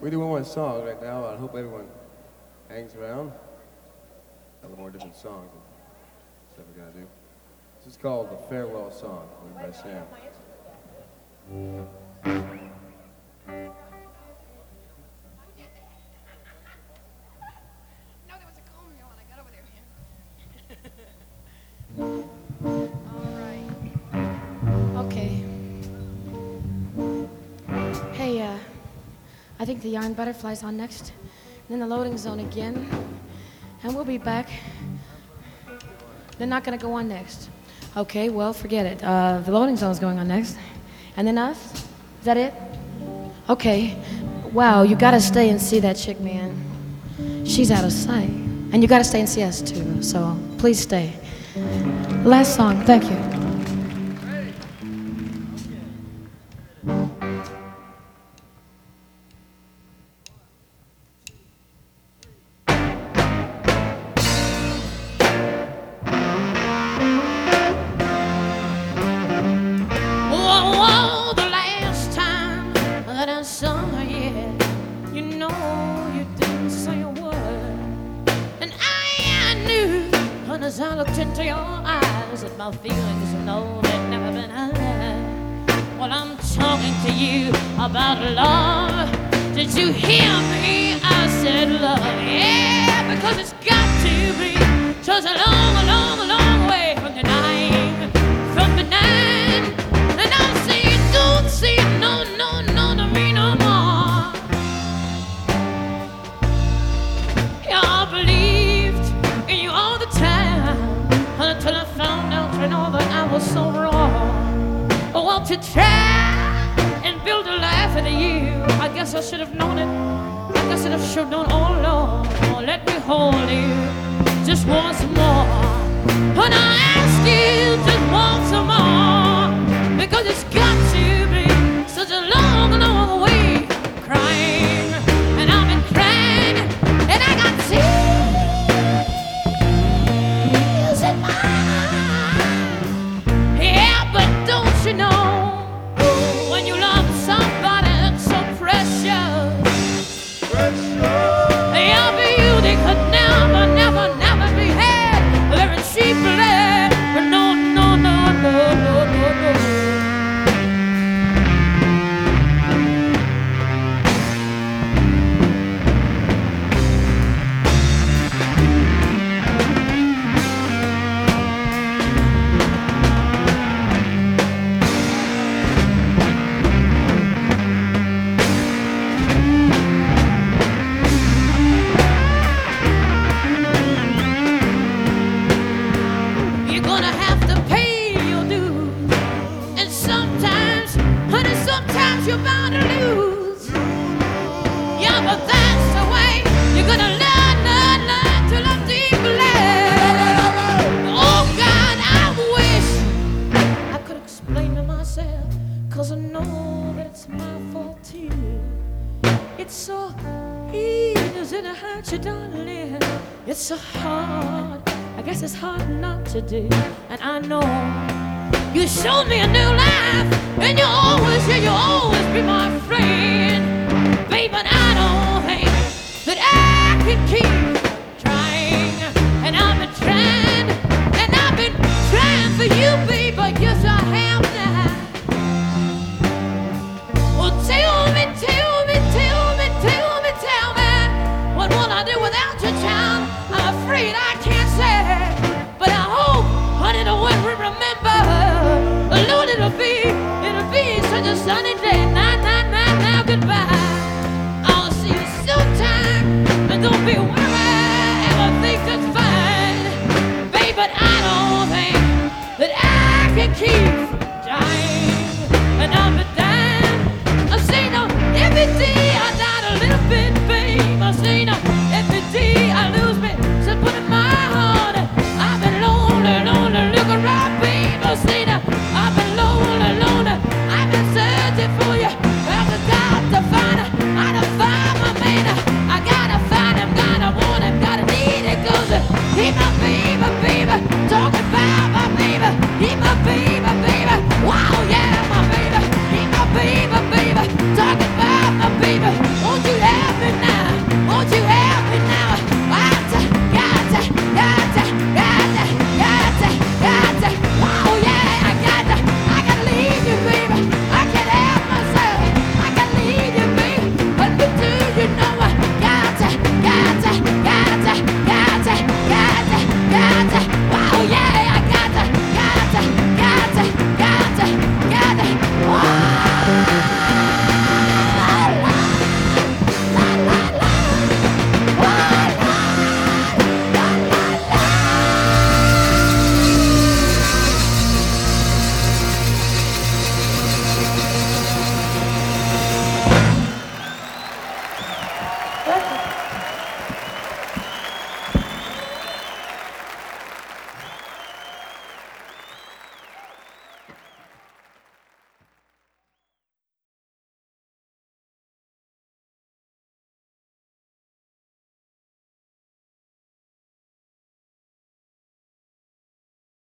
We do one more song right now. I hope everyone hangs around. A couple more different songs that we're gonna do. This is called the Farewell Song, written by Sam. I think the Yarn Butterfly's on next, then the Loading Zone again, and we'll be back. They're not gonna go on next. Okay, well, forget it. The Loading Zone's going on next, and then us? Is that it? Okay. Wow, you gotta stay and see that chick, man. She's out of sight. And you gotta stay and see us too, so please stay. Last song, thank you. As I looked into your eyes, that my feelings, no, they'd never been high. Well, I'm talking to you about love. Did you hear me? I said love, yeah, because it's got to be such a long, long, long way from denying, from benign. And I say, don't say no, no, no to me no more. Yeah, I believed in you all the time. Until I found out, you know, that I was so wrong. Well, to try and build a life with you, I guess I should have known it. I guess I should have known all along. Oh, let me hold you just once more. And I ask you just once more, because it's got to be such a long, long way from crying. And I've been crying, and I got tears. You know, when you love somebody that's so precious, your beauty could never, never, never be had very cheaply. No, no, no, no, no, no, no. You're bound to lose. Yeah, but that's the way you're gonna learn to love deeply. Oh God, I wish I could explain to myself, 'cause I know that it's my fault too. It's so easy to hurt you, darling. It's so hard, I guess it's hard not to do. And I know you showed me a new life, and you'll always be my friend.